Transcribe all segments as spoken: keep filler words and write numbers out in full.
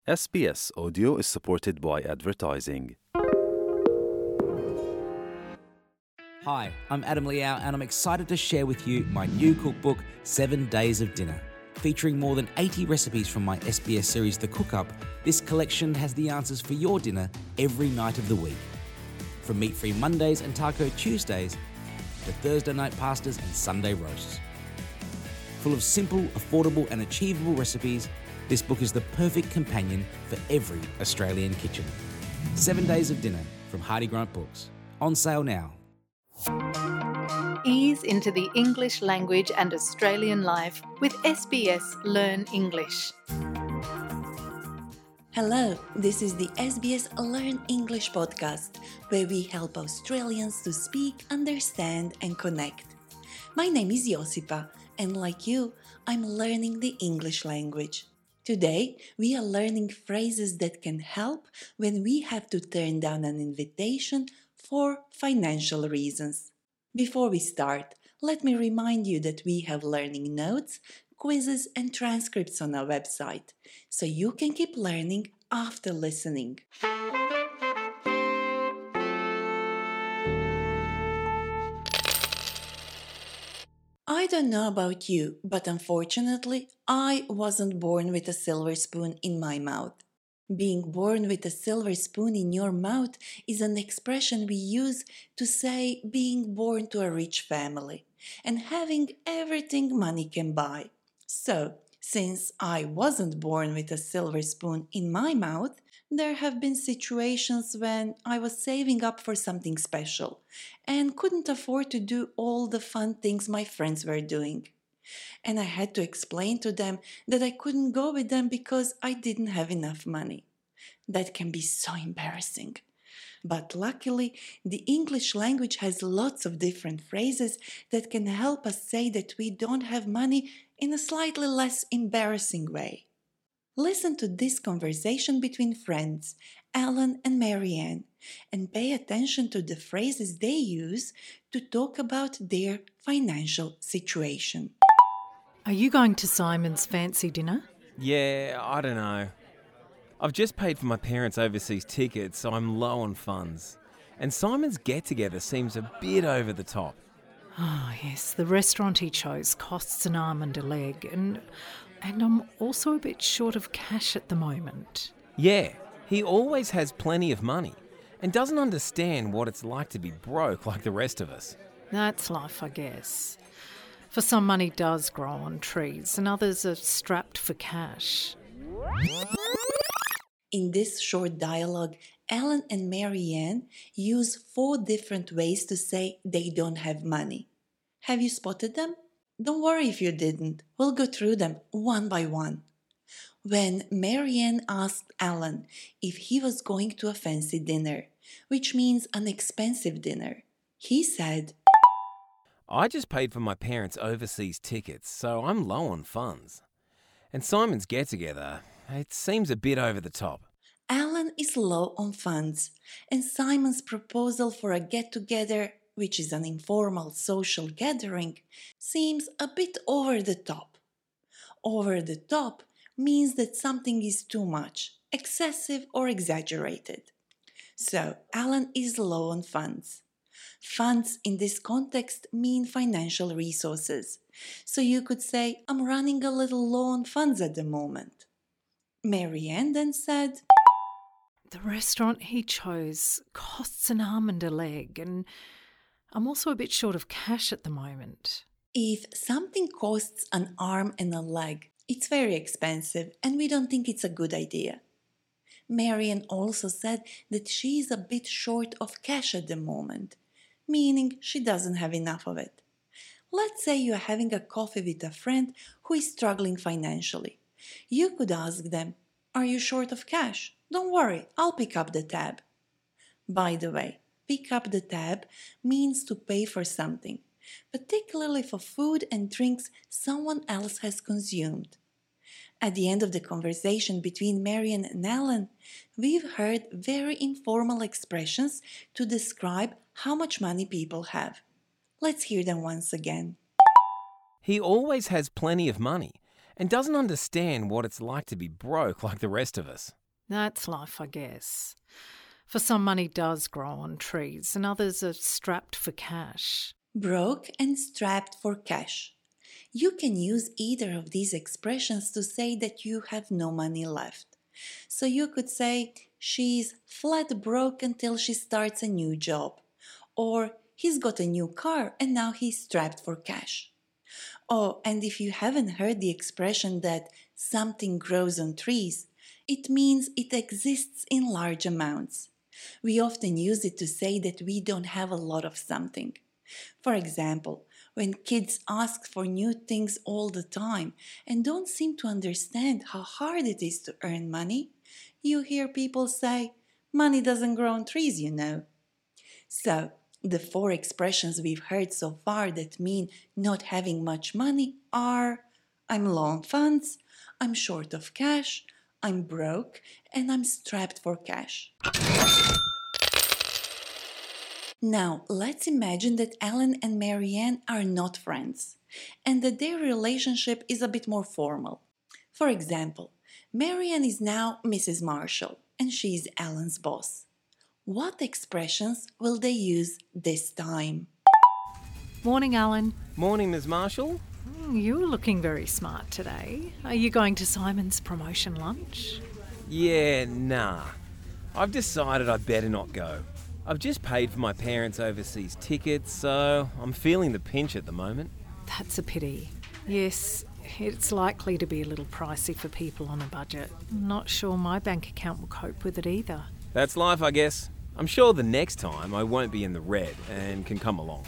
S B S Audio is supported by advertising. Hi, I'm Adam Liao and I'm excited to share with you my new cookbook, Seven Days of Dinner. Featuring more than eighty recipes from my S B S series The Cook Up, this collection has the answers for your dinner every night of the week. From meat-free Mondays and taco Tuesdays to Thursday night pastas and Sunday roasts. Full of simple, affordable and achievable recipes, this book is the perfect companion for every Australian kitchen. Seven Days of Dinner from Hardy Grant Books. On sale now. Ease into the English language and Australian life with S B S Learn English. Hello, this is the S B S Learn English podcast, where we help Australians to speak, understand and connect. My name is Josipa, and like you, I'm learning the English language. Today, we are learning phrases that can help when we have to turn down an invitation for financial reasons. Before we start, let me remind you that we have learning notes, quizzes and transcripts on our website, so you can keep learning after listening. I don't know about you, but unfortunately, I wasn't born with a silver spoon in my mouth. Being born with a silver spoon in your mouth is an expression we use to say being born to a rich family and having everything money can buy. So, since I wasn't born with a silver spoon in my mouth, there have been situations when I was saving up for something special and couldn't afford to do all the fun things my friends were doing. And I had to explain to them that I couldn't go with them because I didn't have enough money. That can be so embarrassing. But luckily, the English language has lots of different phrases that can help us say that we don't have money in a slightly less embarrassing way. Listen to this conversation between friends, Alan and Marianne, and pay attention to the phrases they use to talk about their financial situation. Are you going to Simon's fancy dinner? Yeah, I don't know. I've just paid for my parents' overseas tickets, so I'm low on funds. And Simon's get-together seems a bit over the top. Oh, yes, the restaurant he chose costs an arm and a leg, and and I'm also a bit short of cash at the moment. Yeah, he always has plenty of money and doesn't understand what it's like to be broke like the rest of us. That's life, I guess. For some, money does grow on trees, and others are strapped for cash. In this short dialogue, Alan and Marianne use four different ways to say they don't have money. Have you spotted them? Don't worry if you didn't. We'll go through them one by one. When Marianne asked Alan if he was going to a fancy dinner, which means an expensive dinner, he said, I just paid for my parents' overseas tickets, so I'm low on funds. And Simon's get-together, it seems a bit over the top. Alan is low on funds, and Simon's proposal for a get-together, which is an informal social gathering, seems a bit over the top. Over the top means that something is too much, excessive or exaggerated. So, Alan is low on funds. Funds in this context mean financial resources. So you could say, I'm running a little low on funds at the moment. Marianne then said, The restaurant he chose costs an arm and a leg, and I'm also a bit short of cash at the moment. If something costs an arm and a leg, it's very expensive and we don't think it's a good idea. Marianne also said that she is a bit short of cash at the moment, meaning she doesn't have enough of it. Let's say you're having a coffee with a friend who is struggling financially. You could ask them, are you short of cash? Don't worry, I'll pick up the tab. By the way, pick up the tab means to pay for something, particularly for food and drinks someone else has consumed. At the end of the conversation between Marianne and Alan, we've heard very informal expressions to describe how much money people have. Let's hear them once again. He always has plenty of money and doesn't understand what it's like to be broke like the rest of us. That's life, I guess. For some, money does grow on trees and others are strapped for cash. Broke and strapped for cash. You can use either of these expressions to say that you have no money left. So you could say, she's flat broke until she starts a new job. Or, he's got a new car and now he's strapped for cash. Oh, and if you haven't heard the expression that something grows on trees, it means it exists in large amounts. We often use it to say that we don't have a lot of something. For example, when kids ask for new things all the time and don't seem to understand how hard it is to earn money, you hear people say, money doesn't grow on trees, you know. So, the four expressions we've heard so far that mean not having much money are I'm low on funds, I'm short of cash, I'm broke, and I'm strapped for cash. Now, let's imagine that Alan and Marianne are not friends, and that their relationship is a bit more formal. For example, Marianne is now Missus Marshall, and she's Alan's boss. What expressions will they use this time? Morning, Alan. Morning, Miz Marshall. You're looking very smart today. Are you going to Simon's promotion lunch? Yeah, nah. I've decided I'd better not go. I've just paid for my parents' overseas tickets, so I'm feeling the pinch at the moment. That's a pity. Yes, it's likely to be a little pricey for people on a budget. Not sure my bank account will cope with it either. That's life, I guess. I'm sure the next time I won't be in the red and can come along.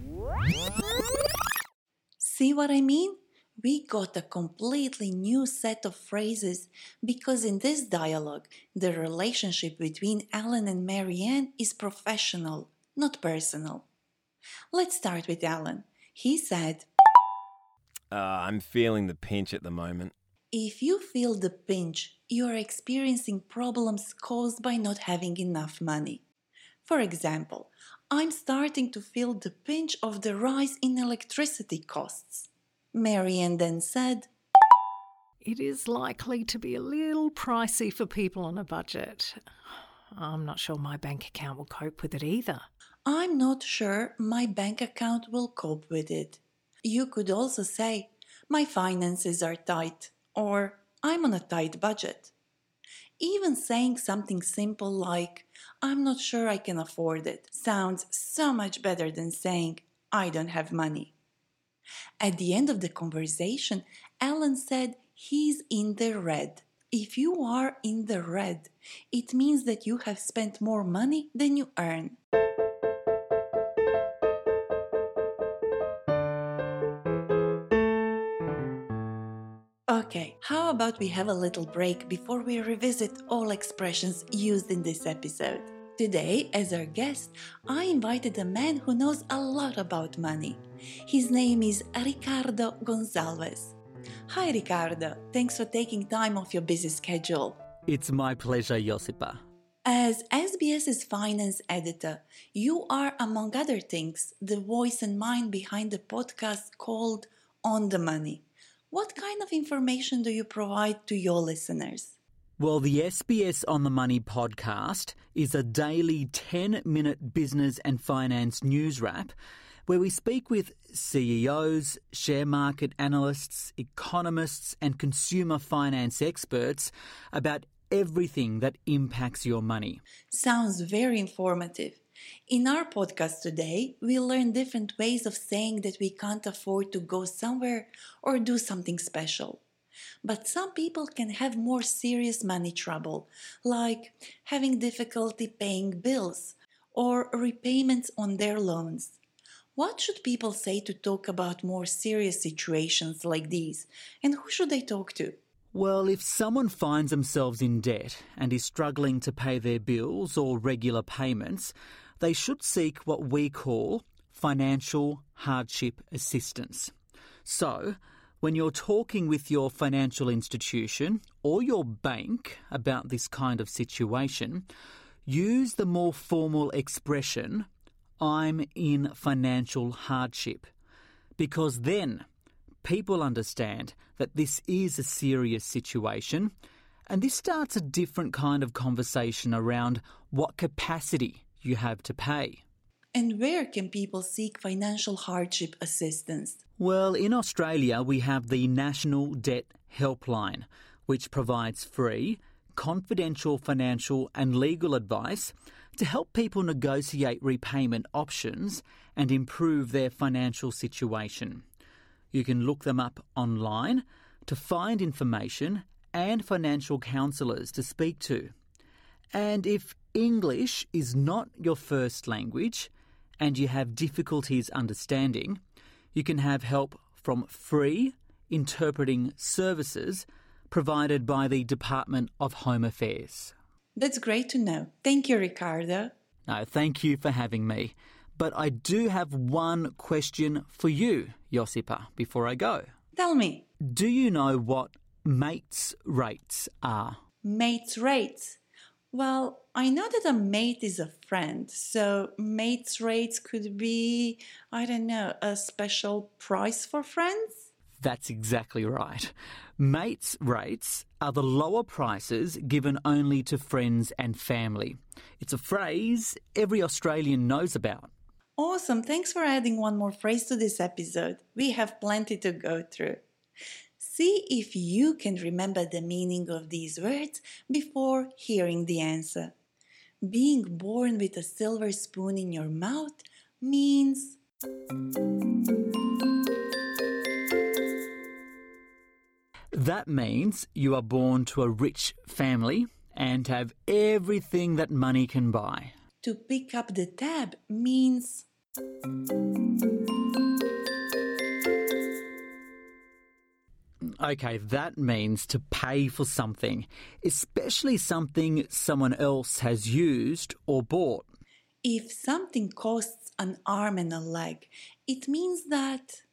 See what I mean? We got a completely new set of phrases because in this dialogue, the relationship between Alan and Marianne is professional, not personal. Let's start with Alan. He said, Uh, I'm feeling the pinch at the moment. If you feel the pinch, you are experiencing problems caused by not having enough money. For example, I'm starting to feel the pinch of the rise in electricity costs. Marianne then said, It is likely to be a little pricey for people on a budget. I'm not sure my bank account will cope with it either. I'm not sure my bank account will cope with it. You could also say, my finances are tight, or I'm on a tight budget. Even saying something simple like, I'm not sure I can afford it, sounds so much better than saying, I don't have money. At the end of the conversation, Alan said he's in the red. If you are in the red, it means that you have spent more money than you earn. Okay, how about we have a little break before we revisit all expressions used in this episode? Today, as our guest, I invited a man who knows a lot about money. His name is Ricardo Gonzalez. Hi Ricardo, thanks for taking time off your busy schedule. It's my pleasure, Josipa. As SBS's finance editor, you are, among other things, the voice and mind behind the podcast called On the Money. What kind of information do you provide to your listeners? Well, the S B S On the Money podcast is a daily ten-minute business and finance news wrap where we speak with C E Os, share market analysts, economists and consumer finance experts about everything that impacts your money. Sounds very informative. In our podcast today, we learn different ways of saying that we can't afford to go somewhere or do something special. But some people can have more serious money trouble, like having difficulty paying bills or repayments on their loans. What should people say to talk about more serious situations like these, and who should they talk to? Well, if someone finds themselves in debt and is struggling to pay their bills or regular payments, they should seek what we call financial hardship assistance. So, when you're talking with your financial institution or your bank about this kind of situation, use the more formal expression, I'm in financial hardship, because then people understand that this is a serious situation, and this starts a different kind of conversation around what capacity you have to pay. And where can people seek financial hardship assistance? Well, in Australia, we have the National Debt Helpline, which provides free, confidential financial and legal advice to help people negotiate repayment options and improve their financial situation. You can look them up online to find information and financial counsellors to speak to. And if English is not your first language and you have difficulties understanding, you can have help from free interpreting services provided by the Department of Home Affairs. That's great to know. Thank you, Ricardo. No, thank you for having me. But I do have one question for you, Josipa, before I go. Tell me. Do you know what mates' rates are? Mates' rates? Well, I know that a mate is a friend, so mates' rates could be, I don't know, a special price for friends? That's exactly right. Mates' rates are the lower prices given only to friends and family. It's a phrase every Australian knows about. Awesome. Thanks for adding one more phrase to this episode. We have plenty to go through. See if you can remember the meaning of these words before hearing the answer. Being born with a silver spoon in your mouth means... That means you are born to a rich family and have everything that money can buy. To pick up the tab means... Okay, that means to pay for something, especially something someone else has used or bought. If something costs an arm and a leg, it means that...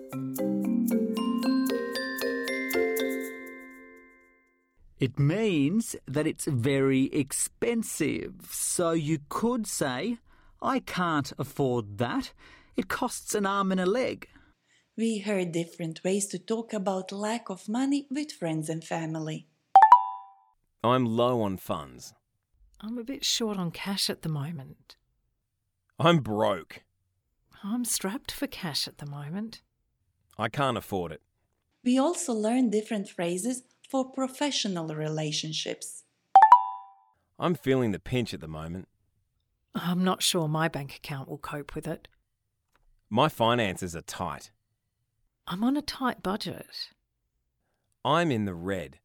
It means that it's very expensive. So you could say, I can't afford that. It costs an arm and a leg. We heard different ways to talk about lack of money with friends and family. I'm low on funds. I'm a bit short on cash at the moment. I'm broke. I'm strapped for cash at the moment. I can't afford it. We also learned different phrases for professional relationships. I'm feeling the pinch at the moment. I'm not sure my bank account will cope with it. My finances are tight. I'm on a tight budget. I'm in the red.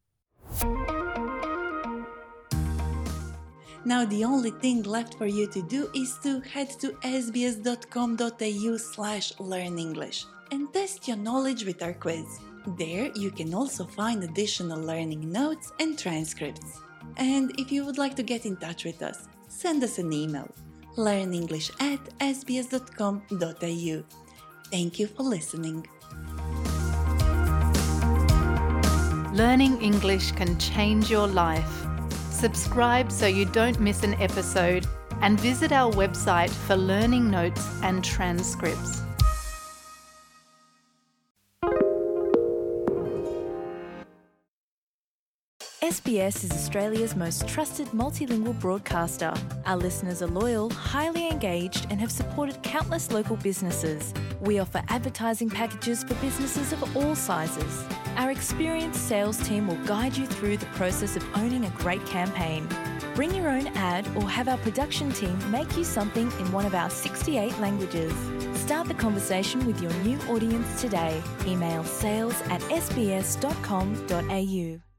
Now the only thing left for you to do is to head to sbs.com.au slash learn English and test your knowledge with our quiz. There you can also find additional learning notes and transcripts. And if you would like to get in touch with us, send us an email, learnenglish at sbs.com.au. Thank you for listening. Learning English can change your life. Subscribe so you don't miss an episode and visit our website for learning notes and transcripts. S B S is Australia's most trusted multilingual broadcaster. Our listeners are loyal, highly engaged, and have supported countless local businesses. We offer advertising packages for businesses of all sizes. Our experienced sales team will guide you through the process of owning a great campaign. Bring your own ad or have our production team make you something in one of our sixty-eight languages. Start the conversation with your new audience today. Email sales at sbs dot com dot a u.